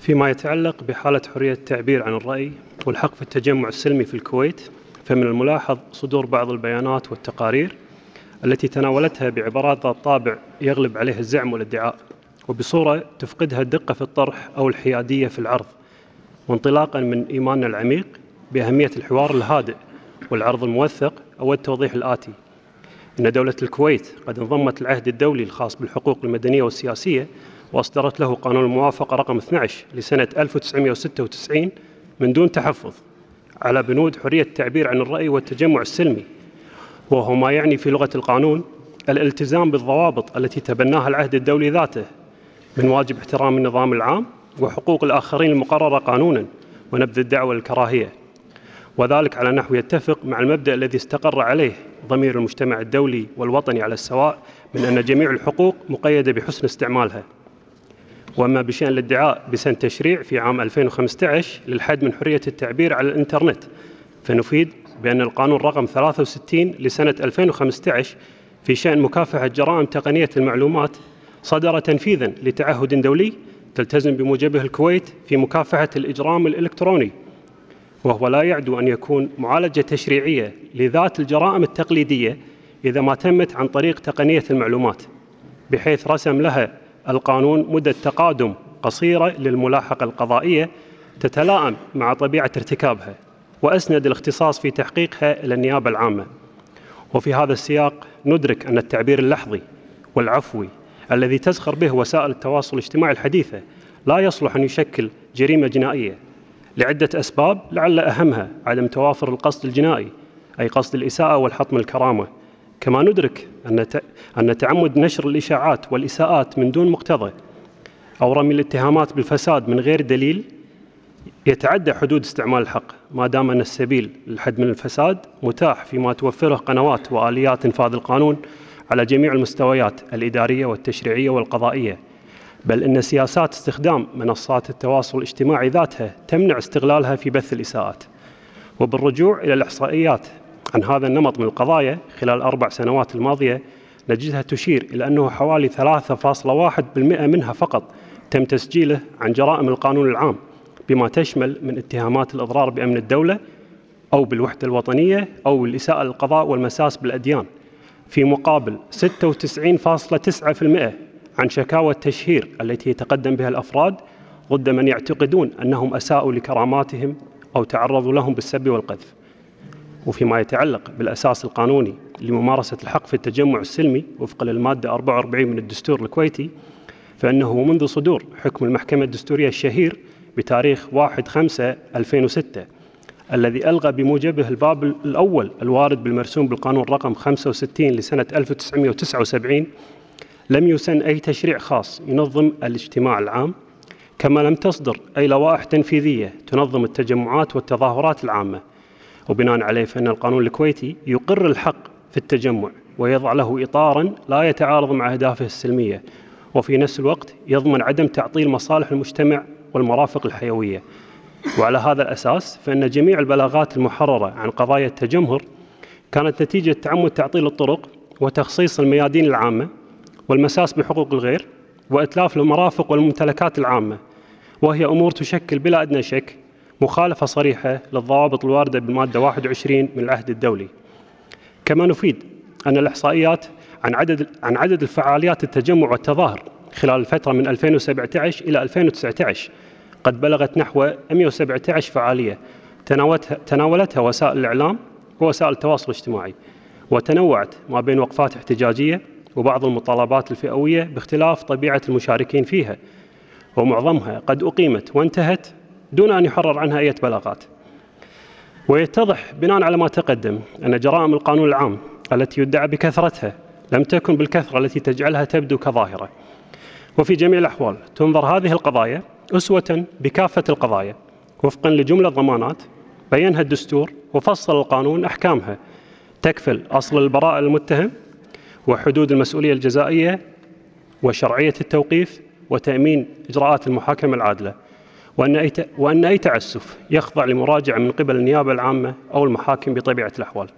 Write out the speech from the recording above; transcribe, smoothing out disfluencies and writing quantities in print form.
فيما يتعلق بحالة حرية التعبير عن الرأي والحق في التجمع السلمي في الكويت، فمن الملاحظ صدور بعض البيانات والتقارير التي تناولتها بعبارات ذات طابع يغلب عليها الزعم والادعاء، وبصورة تفقدها الدقة في الطرح أو الحيادية في العرض، وانطلاقا من إيماننا العميق بأهمية الحوار الهادئ والعرض الموثق أو التوضيح الآتي: إن دولة الكويت قد انضمت العهد الدولي الخاص بالحقوق المدنية والسياسية، وأصدرت له قانون الموافقة رقم 12 لسنة 1996 من دون تحفظ على بنود حرية التعبير عن الرأي والتجمع السلمي، وهو ما يعني في لغة القانون الالتزام بالضوابط التي تبناها العهد الدولي ذاته، من واجب احترام النظام العام وحقوق الآخرين المقررة قانوناً ونبذ الدعوى للكراهية، وذلك على نحو يتفق مع المبدأ الذي استقر عليه ضمير المجتمع الدولي والوطني على السواء من أن جميع الحقوق مقيدة بحسن استعمالها. وأما بشأن الادعاء بسن تشريع في عام 2015 للحد من حرية التعبير على الإنترنت، فنفيد بأن القانون رقم 63 لسنة 2015 في شأن مكافحة جرائم تقنية المعلومات صدر تنفيذاً لتعهد دولي تلتزم بموجبه الكويت في مكافحة الإجرام الإلكتروني، وهو لا يعدو أن يكون معالجة تشريعية لذات الجرائم التقليدية إذا ما تمت عن طريق تقنية المعلومات، بحيث رسم لها القانون مدة تقادم قصيرة للملاحقة القضائية تتلائم مع طبيعة ارتكابها، وأسند الاختصاص في تحقيقها إلى النيابة العامة. وفي هذا السياق ندرك أن التعبير اللحظي والعفوي الذي تزخر به وسائل التواصل الاجتماعي الحديثة لا يصلح أن يشكل جريمة جنائية لعدة أسباب، لعل أهمها عدم توافر القصد الجنائي، أي قصد الإساءة والحطم الكرامة. كما ندرك أن تعمد نشر الإشاعات والإساءات من دون مقتضى أو رمي الاتهامات بالفساد من غير دليل يتعدى حدود استعمال الحق، ما دام أن السبيل للحد من الفساد متاح فيما توفره قنوات وآليات إنفاذ القانون على جميع المستويات الإدارية والتشريعية والقضائية، بل إن سياسات استخدام منصات التواصل الاجتماعي ذاتها تمنع استغلالها في بث الإساءات. وبالرجوع إلى الإحصائيات عن هذا النمط من القضايا خلال 4 سنوات الماضية، نجدها تشير إلى أنه حوالي 3.1% منها فقط تم تسجيله عن جرائم القانون العام، بما تشمل من اتهامات الإضرار بأمن الدولة أو بالوحدة الوطنية أو الإساءة للقضاء والمساس بالأديان، في مقابل 96.9% عن شكاوى التشهير التي يتقدم بها الأفراد ضد من يعتقدون أنهم أساءوا لكراماتهم أو تعرضوا لهم بالسب والقذف. وفيما يتعلق بالأساس القانوني لممارسة الحق في التجمع السلمي وفقا للمادة 44 من الدستور الكويتي، فإنه منذ صدور حكم المحكمة الدستورية الشهير بتاريخ 1/5/2006 الذي ألغى بموجبه الباب الأول الوارد بالمرسوم بالقانون رقم 65 لسنة 1979، لم يسن أي تشريع خاص ينظم الاجتماع العام، كما لم تصدر أي لوائح تنفيذية تنظم التجمعات والتظاهرات العامة. وبناء عليه فإن القانون الكويتي يقر الحق في التجمع ويضع له إطاراً لا يتعارض مع أهدافه السلمية، وفي نفس الوقت يضمن عدم تعطيل مصالح المجتمع والمرافق الحيوية. وعلى هذا الأساس فإن جميع البلاغات المحررة عن قضايا التجمهر كانت نتيجة تعمد تعطيل الطرق وتخصيص الميادين العامة والمساس بحقوق الغير وإتلاف المرافق والممتلكات العامة، وهي أمور تشكل بلا أدنى شك مخالفة صريحة للضوابط الواردة بالمادة 21 من العهد الدولي. كما نفيد أن الإحصائيات عن عدد الفعاليات التجمع والتظاهر خلال الفترة من 2017 إلى 2019 قد بلغت نحو 117 فعالية تناولتها وسائل الإعلام ووسائل التواصل الاجتماعي، وتنوعت ما بين وقفات احتجاجية وبعض المطالبات الفئوية باختلاف طبيعة المشاركين فيها، ومعظمها قد أقيمت وانتهت دون أن يحرر عنها أي بلاغات. ويتضح بناء على ما تقدم أن جرائم القانون العام التي يدعى بكثرتها لم تكن بالكثرة التي تجعلها تبدو كظاهرة. وفي جميع الأحوال تنظر هذه القضايا أسوة بكافة القضايا وفقا لجملة ضمانات بينها الدستور وفصل القانون أحكامها تكفل أصل البراءة للمتهم وحدود المسؤولية الجزائية وشرعية التوقيف وتأمين إجراءات المحاكمة العادلة، وأن أي تعسف يخضع لمراجعة من قبل النيابة العامة أو المحاكم بطبيعة الأحوال.